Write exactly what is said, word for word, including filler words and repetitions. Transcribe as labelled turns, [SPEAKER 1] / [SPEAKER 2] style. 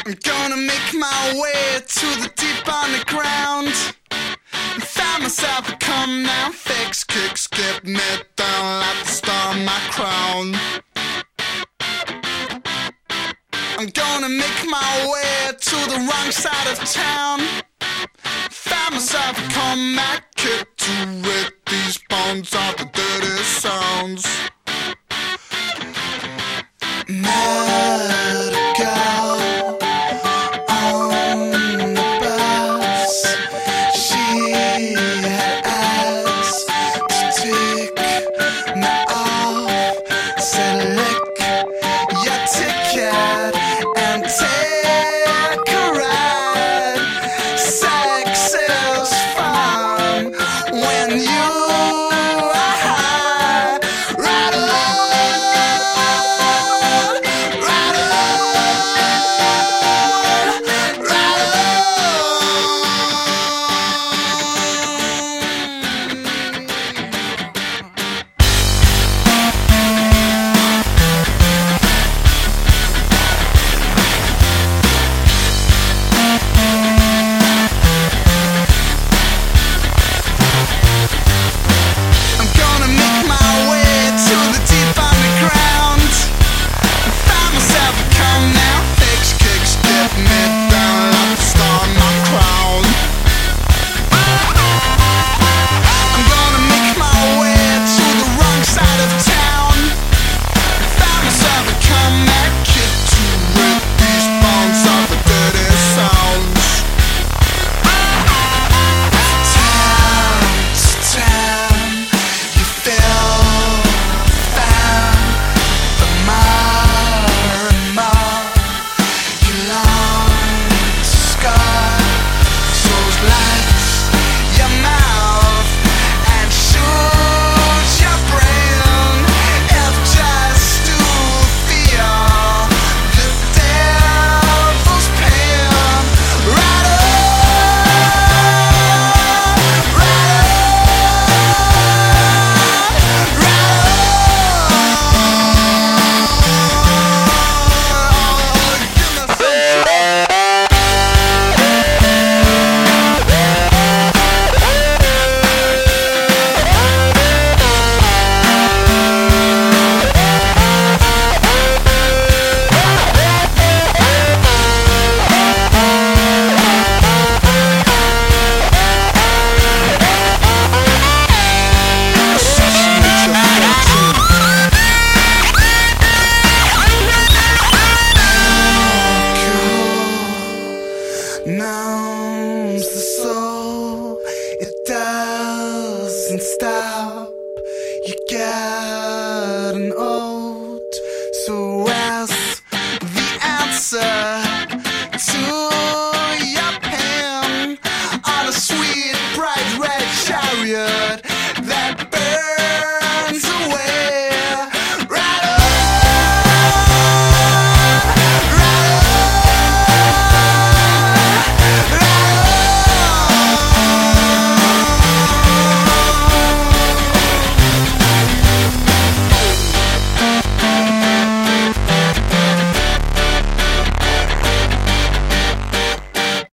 [SPEAKER 1] I'm gonna make my way to the deep underground. Found myself a come now, fix, kick, skip, me down like the star on my crown. I'm gonna make my way to the wrong side of town. Found myself a comeback kit to rid these bones of the dirty sounds. My